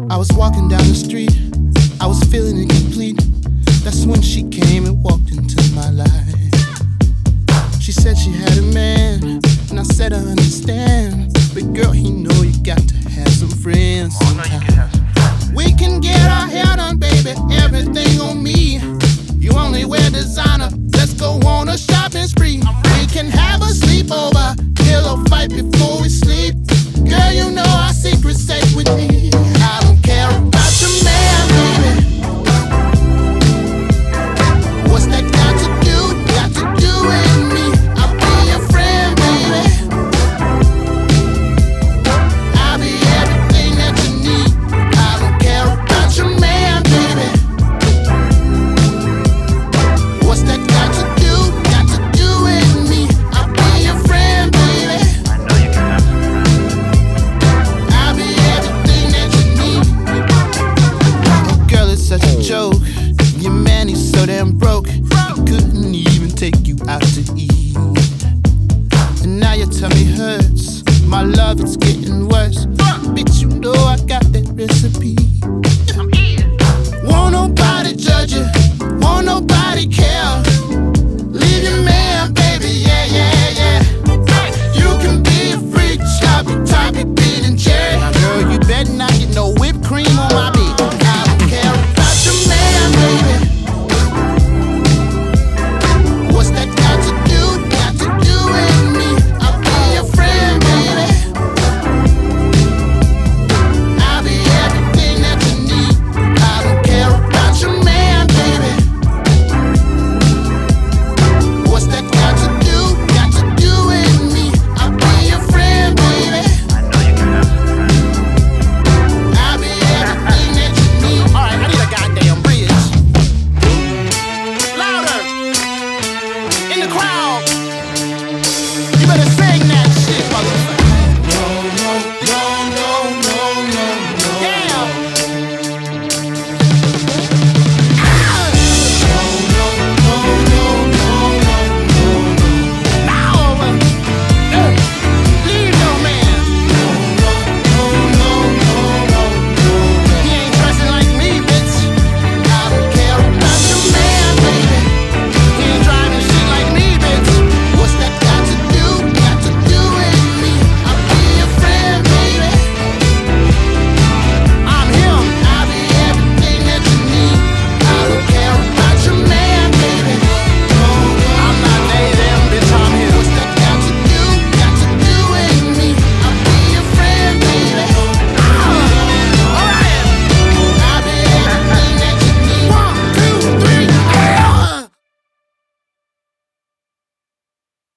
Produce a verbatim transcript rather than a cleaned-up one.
I was walking down the street, I was feeling incomplete. That's when she came and walked into my life. She said she had a man, and I said I understand. But girl, you know you got to have some friends sometimes.